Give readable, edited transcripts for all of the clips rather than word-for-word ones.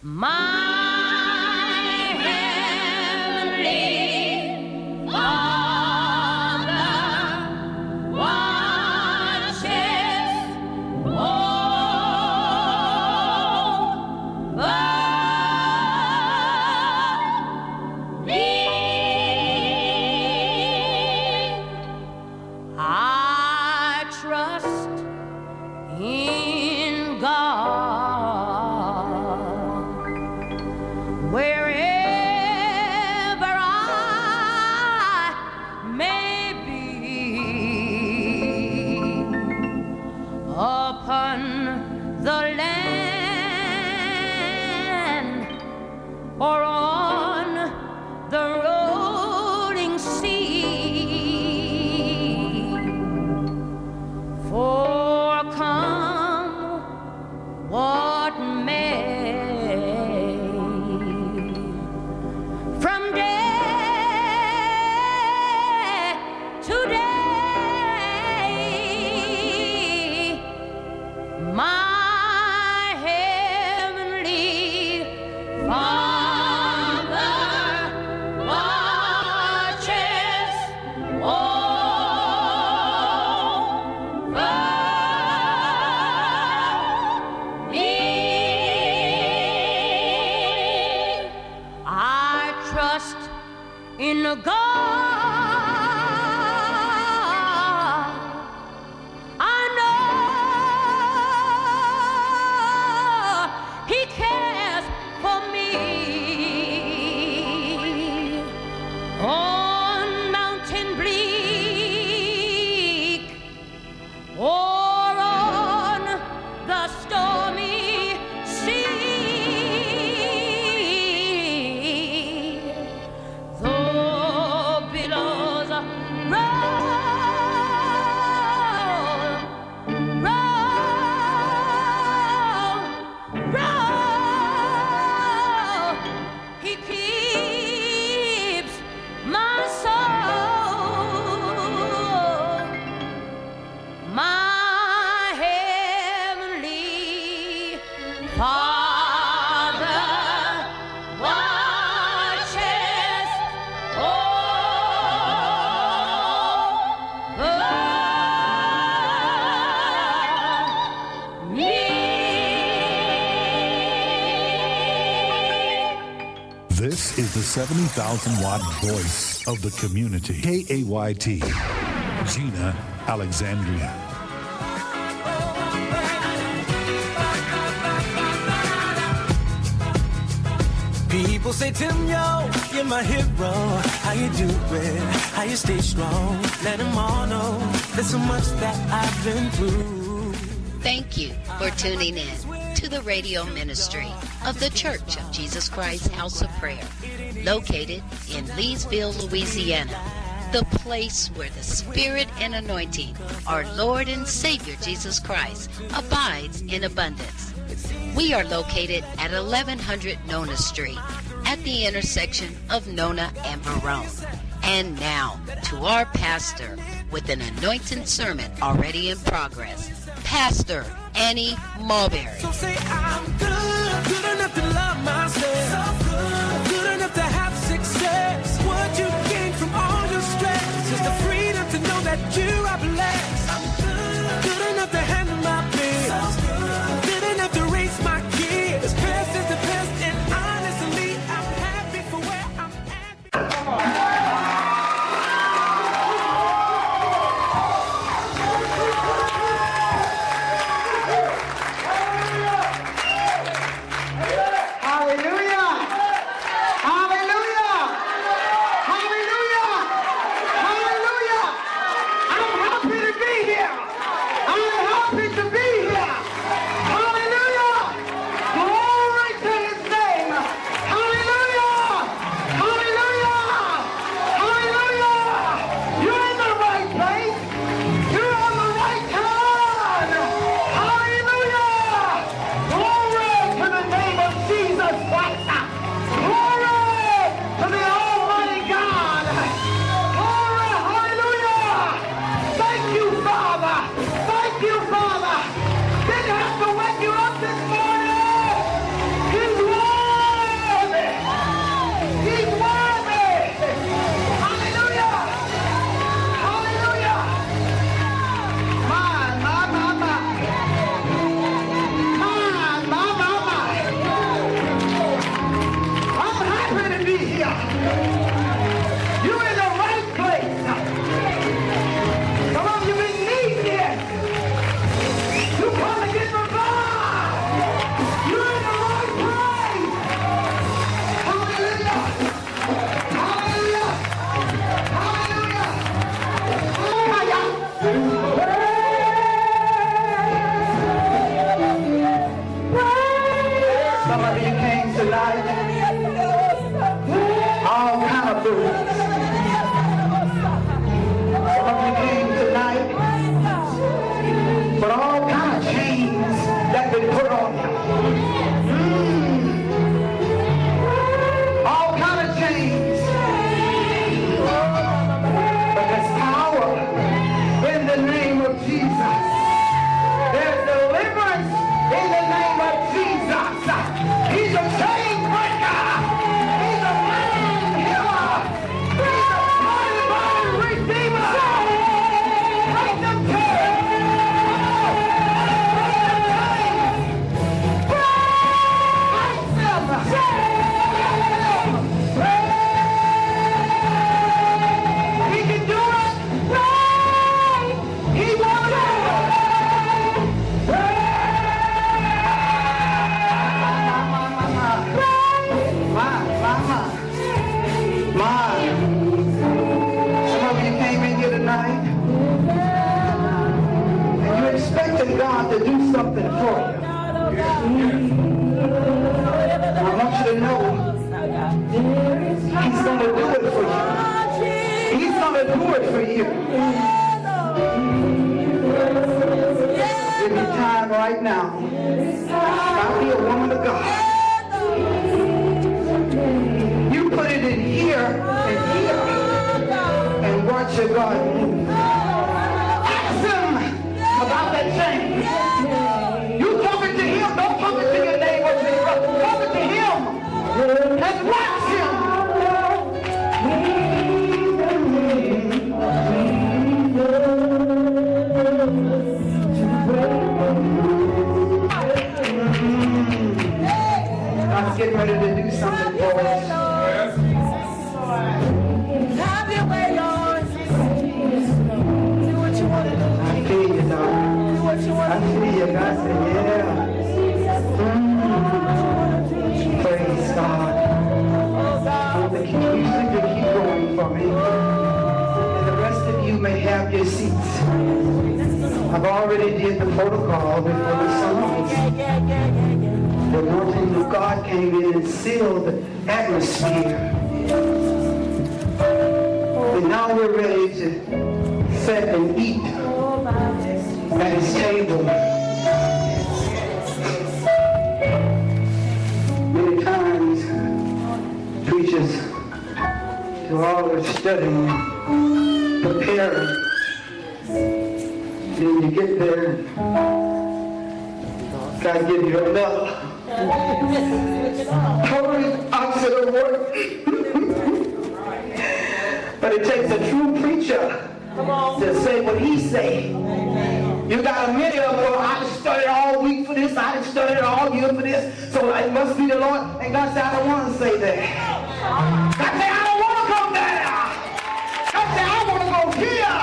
My heavenly Father watches over me. I trust in God wherever I may be, upon the land or on the rolling sea. For come what may, from day to day, my heavenly Father watches over me. I trust in God. I know He cares for me. On mountain bleak or on the stormy sea, though billows roll, roll, roll, He keeps my soul. My heavenly Father watches over me. This is the 70,000 watt voice of the community. KAYT, Gina Alexandria. People say, Tim, yo, you're my hero. How you doing? How you stay strong? Let them all know there's so much that I've been through. Thank you for tuning in to the radio ministry of the Church of Jesus Christ House of Prayer, located in Leesville, Louisiana, the place where the Spirit and anointing, our Lord and Savior Jesus Christ, abides in abundance. We are located at 1100 Nona Street, at the intersection of Nona and Verone. And now, to our pastor, with an anointed sermon already in progress, Pastor Annie Mulberry. So say I'm good, good enough to love myself, so good enough to have success. What you gain from all your stress is the freedom to know that you are blessed. I'm good enough to handle my bills, good enough to raise my kids. Past is the best, and honestly, I'm happy for where I'm at. You're in the right place. Some of you been needing it. You come to get revived. You're in the right place. Hallelujah. Hallelujah. Hallelujah. Some of you came tonight. All kind of booze. Some of you came tonight, but all kind of chains that been put on you. All kind of chains. But there's power in the name of Jesus. There's deliverance in the name of Jesus. He's a chain breaker. He's a man healer. He's a mighty redeemer. Break them chains. He can do it. He won't do it. Some of you came in here tonight and you're expecting God to do something for you. I want you to know He's going to do it for you. He's going to do it for you. Give me time right now. I'll be a woman of God. You put it in here and here and watch your God move. Ask Him about that change. You talking to Him, don't talk to your neighbor, talking to Him and watch Him. God's getting ready to do something for us. Have your way, Lord. Do what you want to do. I feel you, dog. Do what you want I to do. feel you. God said, yeah. Praise God. But can you simply keep going for me? And the rest of you may have your seats. I've already did the protocol before the songs. The anointing of God came in and sealed the atmosphere. And now we're ready to sit and eat at His table. Many times, preachers do all their studying, preparing. Then you get there, God give you another totally opposite of work. But it takes a true preacher to say what he say. You got a many of them, I just studied all week for this, I just studied all year for this, so it must be the Lord. And God said, I don't want to say that. God said, I don't want to go there. God said, I want to go here.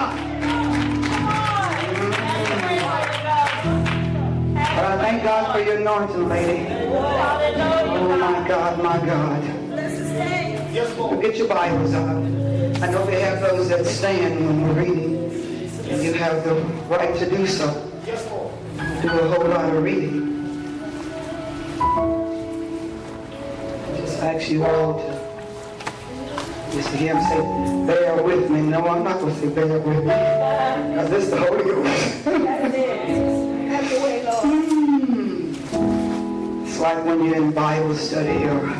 But I thank God for your anointing, lady. Oh my God, my God. Well, get your Bibles out. I know we have those that stand when we're reading, and you have the right to do so. Do a whole lot of reading. Just ask you all to just hear him say, bear with me. No, I'm not going to say bear with me, because this is the Holy Ghost. It's like when you're in Bible study or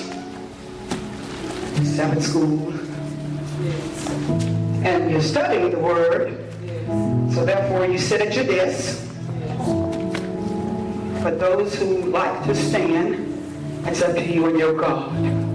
Sabbath school, and you're studying the Word, so therefore you sit at your desk. But those who like to stand, it's up to you and your God.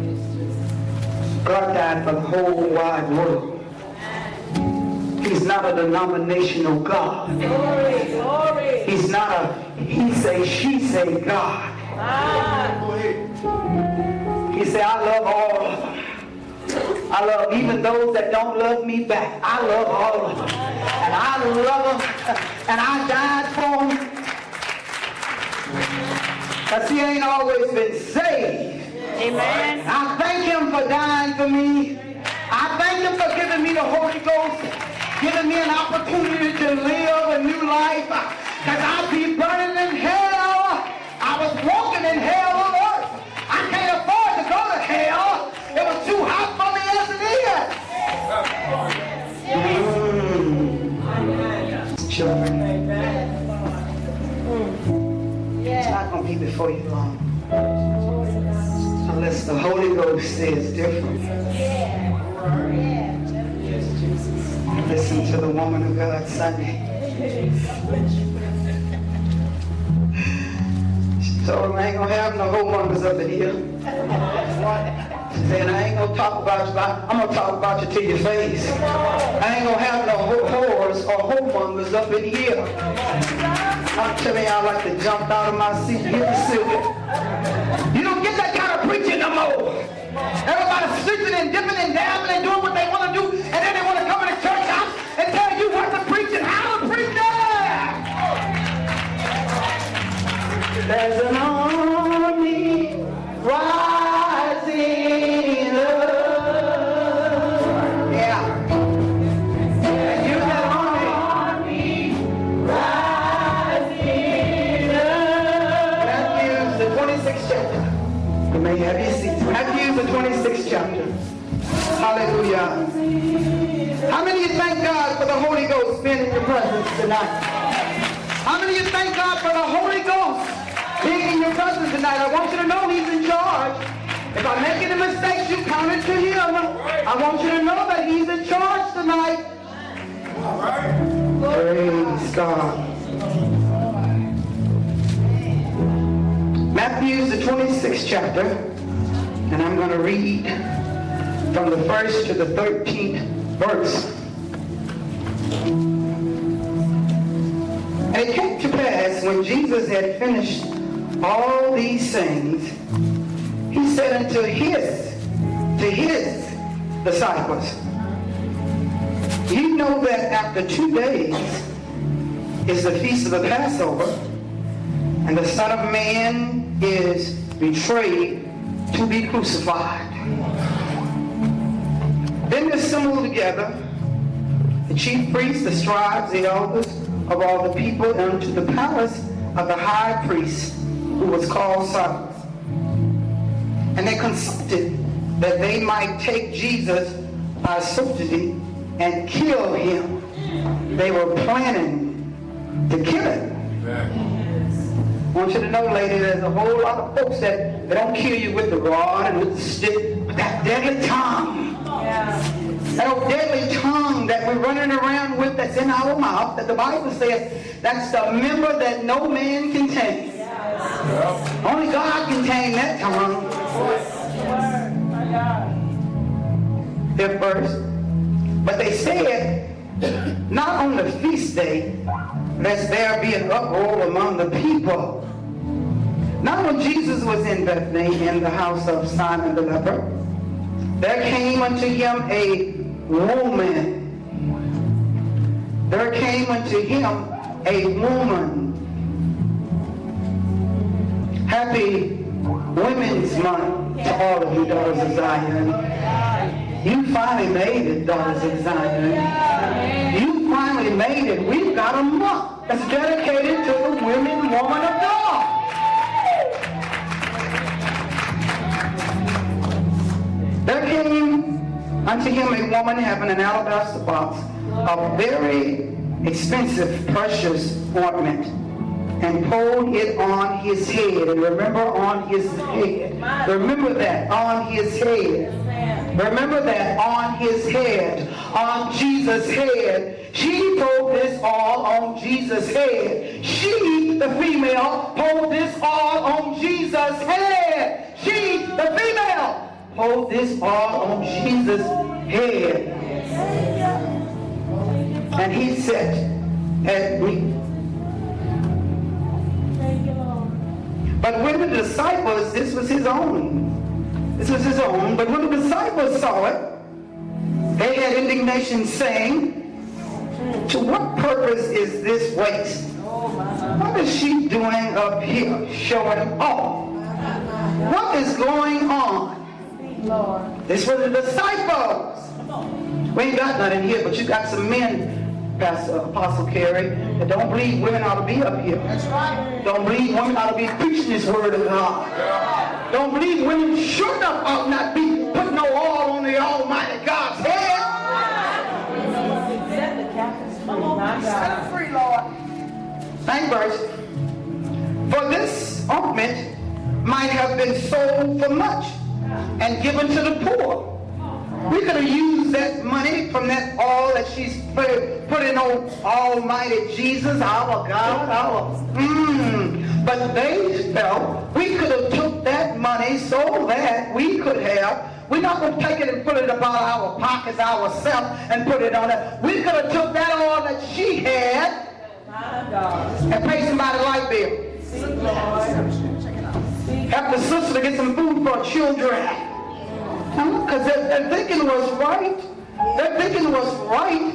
God died for the whole wide world. He's not a denominational God. He's not a he say, she say God. He said, I love all of them. I love even those that don't love me back. I love all of them. And I love them. And I died for them. Because he ain't always been saved. Amen. I thank him for dying for me. I thank him for giving me the Holy Ghost, giving me an opportunity to live a new life. Because I'd be burning in hell. I was walking in hell on earth. I can't afford to go to hell. It was too hot for me as it is. Children. It's not going to be before you long. Unless the Holy Ghost says different. Listen to the woman of God Sunday. She told him, I ain't going to have no whoremongers up in here. She said, I ain't going to talk about you, I'm going to talk about you to your face. I ain't going to have no whores or whoremongers up in here. I'm telling y'all, like to jump out of my seat and hit the ceiling. You don't get that kind of preaching no more. Everybody's sleeping and dipping and dabbing and doing what they want to do, and then they want to come in the church house and tell you what to preach and how to preach there. There's an army rising up. Yeah. And you that army rising up. Matthew, the 26th chapter. You may have your seats. Matthew, the 26th chapter. Hallelujah. How many of you thank God for the Holy Ghost being in your presence tonight? How many of you thank God for the Holy Ghost being in your presence tonight? I want you to know he's in charge. If I'm making a mistake, you count it to him. I want you to know that he's in charge tonight. Praise God. Matthew, the 26th chapter, and I'm going to read from the 1st to the 13th verse. And it came to pass, when Jesus had finished all these things, he said unto his disciples, you know that after 2 days is the feast of the Passover, and the Son of Man is betrayed to be crucified. Then assembled together the chief priests, the scribes, the elders of all the people, unto the palace of the high priest, who was called Caiaphas. And they consulted that they might take Jesus by subtlety and kill him. They were planning to kill him. I want you to know, lady, there's a whole lot of folks that they don't kill you with the rod and with the stick, but that deadly tongue. That old deadly tongue that we're running around with that's in our mouth, that the Bible says that's the member that no man can tame. Only God can tame that tongue. Their verse. But they said, not on the feast day, lest there be an uproar among the people. Now when Jesus was in Bethany, in the house of Simon the leper, there came unto him a woman. There came unto him a woman. Happy Women's Month to all of you daughters of Zion. You finally made it, daughters of Zion. You finally made it. We've got a month that's dedicated to the women, woman of God. There came unto him a woman having an alabaster box of very expensive, precious ointment, and poured it on his head. And remember, on his head. Remember that, on his head. Remember that, on his head. On Jesus' head. She poured this all on Jesus' head. She, the female, poured this all on Jesus' head. She, the female, poured this all on Jesus' head. And he sat at meat. But when the disciples, this was his own. This was his own. But when the disciples saw it, They had indignation, saying, to what purpose is this waste? What is she doing up here showing off? What is going on? This was the disciples. We ain't got nothing here, but you got some men, Pastor Apostle Carey, that don't believe women ought to be up here. That's right. Don't believe women ought to be preaching this word of God. Don't believe women sure enough ought not be putting no oil on the Almighty God's head. Set them free, Lord. Thank verse. For this ointment might have been sold for much and given to the poor. We could have used that money from that oil that she's putting on Almighty Jesus, our God, But they felt we could have took that money so that we could have. We're not going to take it and put it about our pockets ourselves and put it on it. We could have took that oil that she had and paid somebody a light bill. Help the sister to get some food for her children. Because their thinking was right. Their thinking was right.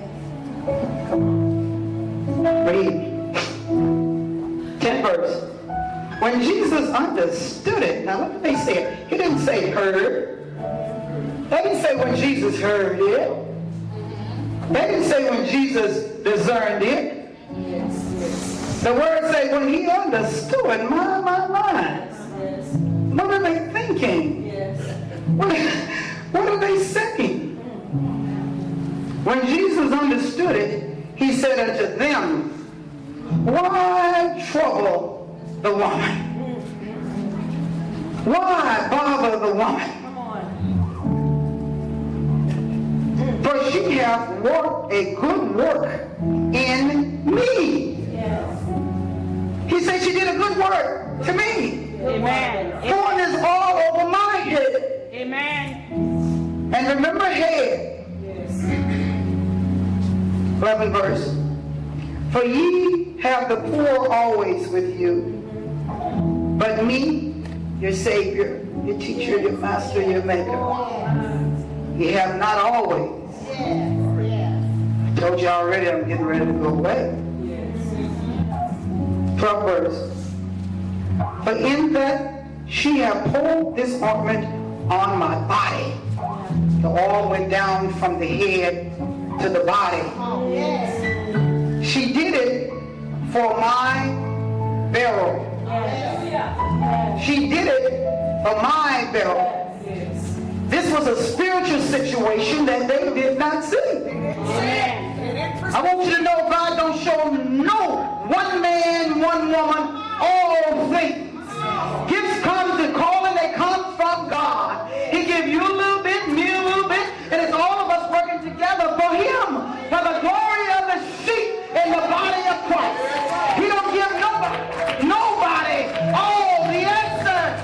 Read. 10th verse. When Jesus understood it, now what did they say? He didn't say heard. They didn't say when Jesus heard it. They didn't say when Jesus discerned it. The word say when he understood. My. What are they thinking? What are they saying? When Jesus understood it, he said unto them, why trouble the woman? Why bother the woman? For she hath worked a good work in me. He said she did a good work to me. Amen. Corn is all over my head. Amen. And remember head. Yes. 11th verse. For ye have the poor always with you, but me, your Savior, your teacher, your master, your maker, ye have not always. I told you already I'm getting ready to go away. 12th verse. For in that she hath poured this ointment on my body. The oil went down from the head to the body. She did it for my burial. She did it for my burial. This was a spiritual situation that they did not see. I want you to know God don't show no one man, one woman, all things. Gifts come to call and they come from God. He gives you a little bit, me a little bit, and it's all of us working together for Him, for the glory of the sheep in the body of Christ. He don't give nobody all the answers.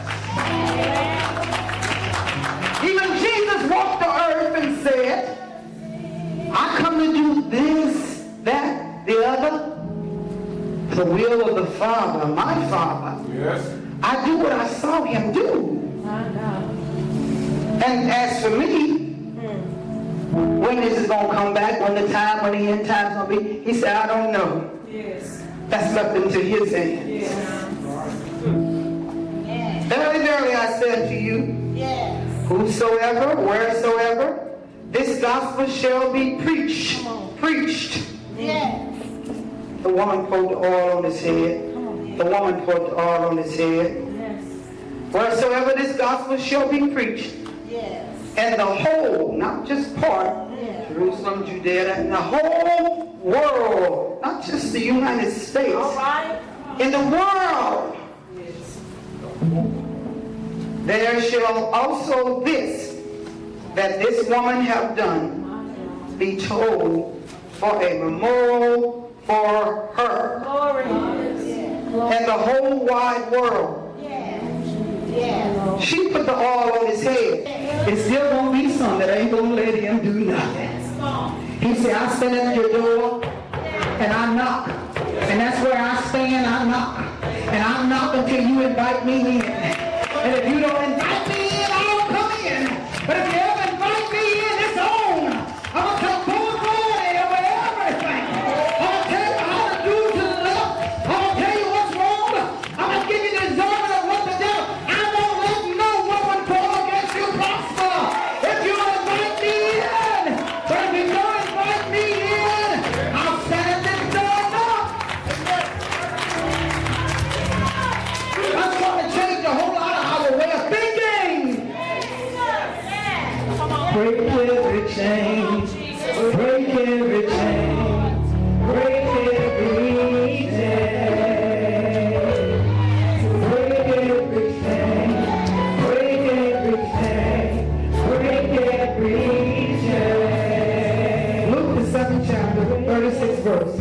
Even Jesus walked the earth and said, I come to do this, that, the other, the will of the Father, my Father. Yes. I do what I saw Him do. And as for me, when this is going to come back, when the end time's going to be, He said, I don't know. Yes. That's left into His hands. Yes. Verily, verily, I said to you, yes. Whosoever, wheresoever, this gospel shall be preached. Yes. The woman poured the oil on his head. The woman poured the oil on his head. Yes. Wheresoever this gospel shall be preached. Yes. And the whole, not just part, yes. Jerusalem, Judea, and the whole world, not just the United States. All right. In the world. Yes. There shall also this, that this woman have done, be told for a memorial for her. Glory. And the whole wide world. Yeah. She put the oil on his head. It's still going to be some that ain't going to let him do nothing. He said, I stand at your door and I knock. And that's where I stand, I knock. And I knock until you invite me in. And if you don't invite me in, I don't come in. But if you ever invite me in, it's on. Break every chain. Break every chain. Break every chain. Break every chain. Break every chain. Break every chain. Luke the 7th chapter, 36th verse.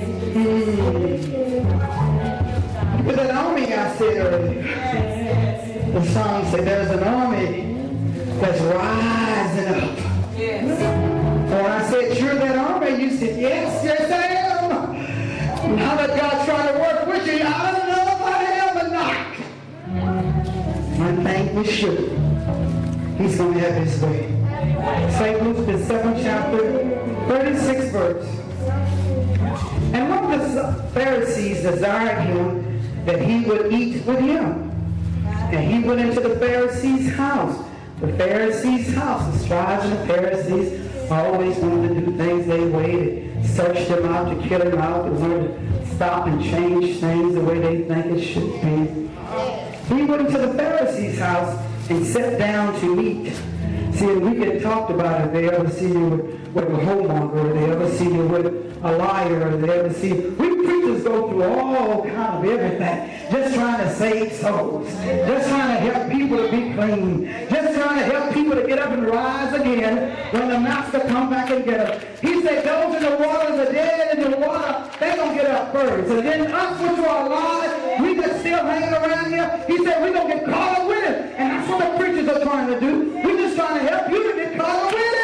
There's an army I said earlier. The song said there's an army that's rising up. Yes. When I said you're that army, you said yes, yes I am. Now that God's trying to work with you, I don't know if I am or not. One thing for sure, He's going to have His way. St. Luke the 7th chapter, 36th verse. And one of the Pharisees desired Him that He would eat with him. And He went into the Pharisee's house. The Pharisee's house, the scribes and the Pharisees always wanted to do things their way. They searched Him out to kill Him out. They wanted to stop and change things the way they think it should be. He went into the Pharisee's house and sat down to eat. See, we get talked about if they ever see you with a homemonger, or they ever see you with a liar, or they ever see you. We preachers go through all kind of everything, just trying to save souls, just trying to help people to be clean, just trying to help people to get up and rise again when the Master come back and get them. He said those in the water, the dead in the water, they don't get up first. And then us which are alive, we just still hanging around here. He said we're going to get caught up with Him. And that's what the preachers are trying to do. We're just trying to help you to get caught up with Him.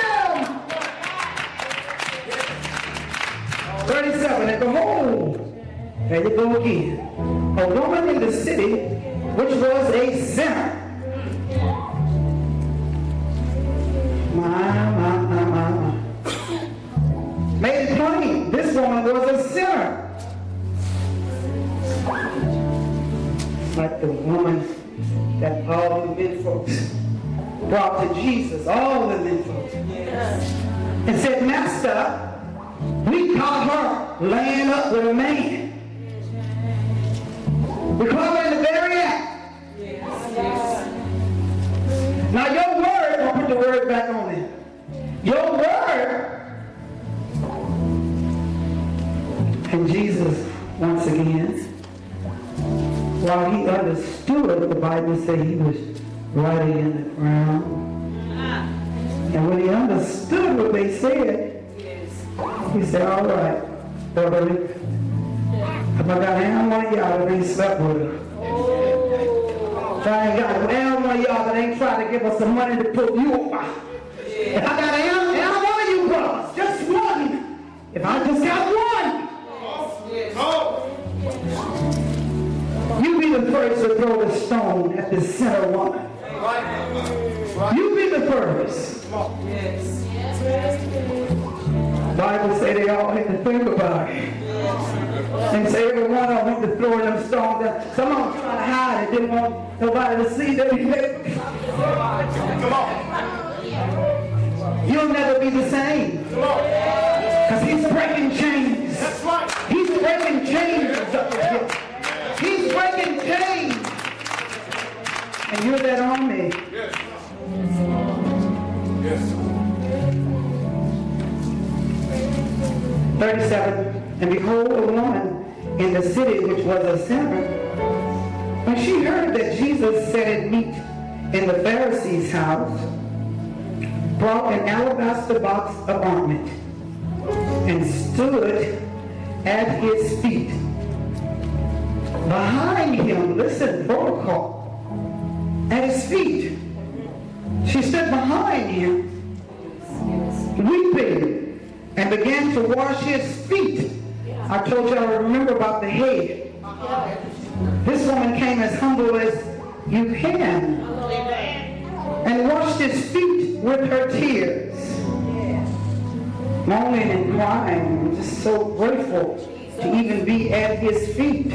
37, and behold, there you go again, a woman in the city which was a sinner. My. Made it plain, this woman was a sinner. Like the woman that all the men folks brought to Jesus, all the men folks, and said, Master, we caught her laying up with a man. We caught her in the very act. Now your word, I'll put the word back on it. Your word. And Jesus, once again, while He understood, the Bible said He was writing in the ground. And when He understood what they said, He said, all right, brother, if I got any one of y'all that ain't slept with her, if I ain't got any one of y'all that ain't trying to give us some money to put you over, if I got any one of you brothers, just one, if I just got one, you be the first to throw the stone at the sinner woman. You be the first. The Bible say they all had to think about it. And say every one of them went to throw them stones. Some of them trying to hide it, didn't want nobody to see that he had. Come on. You'll never be the same. Because He's breaking chains. That's right. He's breaking chains. He's breaking chains. And you're that army. Yes. Yes. 37, and behold, a woman in the city which was a sinner, when she heard that Jesus sat at meat in the Pharisee's house, brought an alabaster box of ointment, and stood at His feet. Behind Him, listen, protocol, at His feet. She stood behind Him, weeping, and began to wash His feet. I told you I remember about the head. This woman came as humble as you can and washed His feet with her tears, moaning and crying. I'm just so grateful to even be at His feet.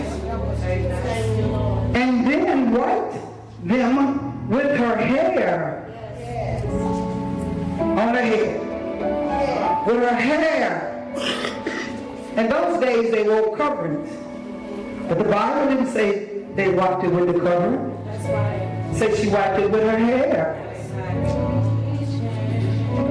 And then wiped them with her hair on her head. With her hair. In those days they wore coverings. But the Bible didn't say they wiped it with the covering. That's right. It said she wiped it with her hair.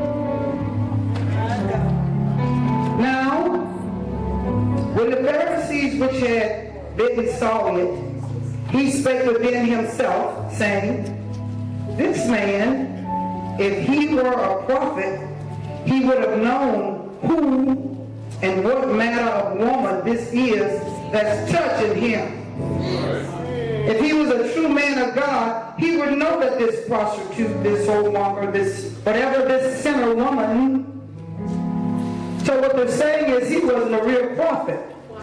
When the Pharisees which had bidden saw it, he spake within himself, saying, This man, if he were a prophet, he would have known who and what manner of woman this is that's touching him. If he was a true man of God, he would know that this prostitute, this whoremonger, this whatever, this sinner woman. So what they're saying is he wasn't a real prophet.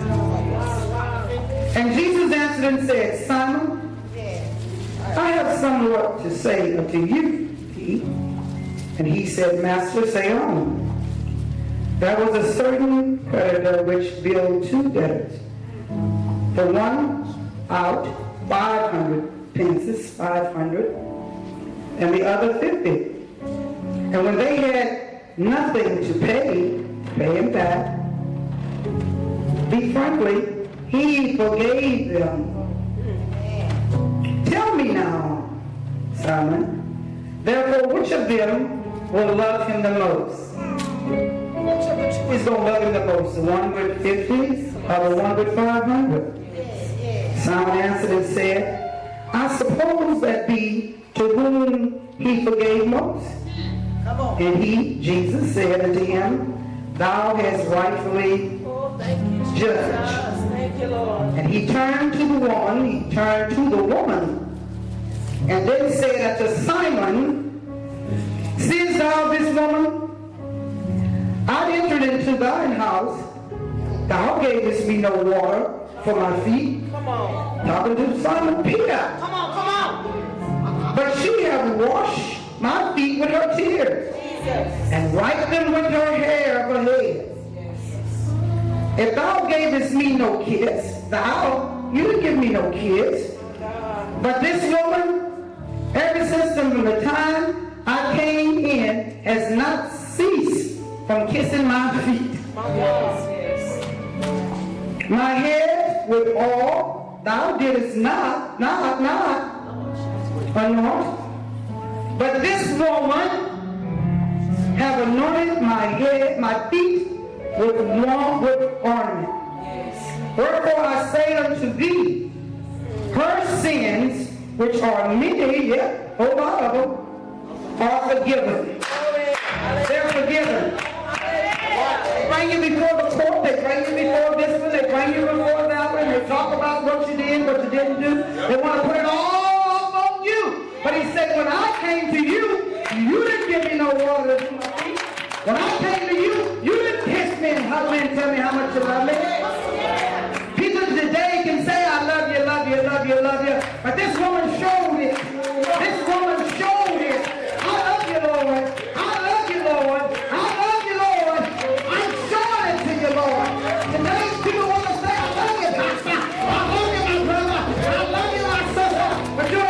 And Jesus answered and said, Simon, I have somewhat to say unto you. And he said, Master, say on. There was a certain creditor which billed 2 debtors. The one out 500 pences, 500, and the other 50. And when they had nothing to pay him back, be frankly, he forgave them. Tell me now, Simon, therefore which of them will love him the most? Which is going to love him the most? The one with 50 or the one with 500? Simon answered and said, I suppose that be to whom he forgave most. And he, Jesus, said unto him, Thou hast rightfully judged. And he turned to the woman, and then said unto Simon, Seest thou this woman? I entered into thine house, thou gavest me no water for my feet. Talking to Simon Peter. Come on. But she hath washed my feet with her tears, and wiped them with her hair of her head. If thou gavest me no kiss, you didn't give me no kiss. But this woman, ever since from the time I came in, has not ceased from kissing my feet. My head with oil thou didst not anoint. But this woman have anointed my head, my feet with ornament. Wherefore I say unto thee, her sins, which are many, a whole lot of them, are forgiven. They're forgiven. They bring you before the court, they bring you before this one, they bring you before that one, they talk about what you did, what you didn't do. They want to put it all on you. But he said, when I came to you, you didn't give me no water to my feet. When I came to you, you didn't kiss me and hug me and tell me how much you love me.